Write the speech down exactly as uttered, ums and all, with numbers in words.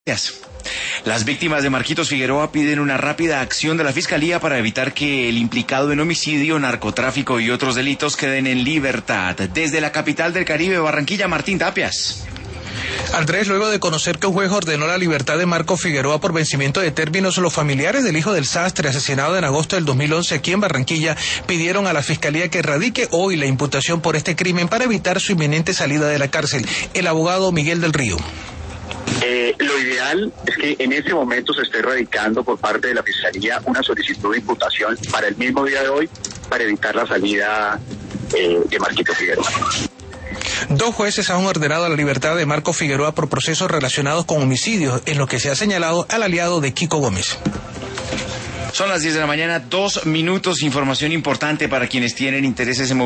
Las víctimas de Marquitos Figueroa piden una rápida acción de la Fiscalía para evitar que el implicado en homicidio, narcotráfico y otros delitos queden en libertad. Desde la capital del Caribe, Barranquilla, Martín Tapias. Andrés, luego de conocer que un juez ordenó la libertad de Marco Figueroa por vencimiento de términos, los familiares del hijo del sastre asesinado en agosto del dos mil once aquí en Barranquilla pidieron a la Fiscalía que radique hoy la imputación por este crimen para evitar su inminente salida de la cárcel. El abogado Miguel del Río. Eh, lo ideal es que en este momento se esté radicando por parte de la Fiscalía una solicitud de imputación para el mismo día de hoy para evitar la salida eh, de Marquito Figueroa. Dos jueces han ordenado la libertad de Marco Figueroa por procesos relacionados con homicidios, en lo que se ha señalado al aliado de Kiko Gómez. Son las diez de la mañana, dos minutos, información importante para quienes tienen intereses en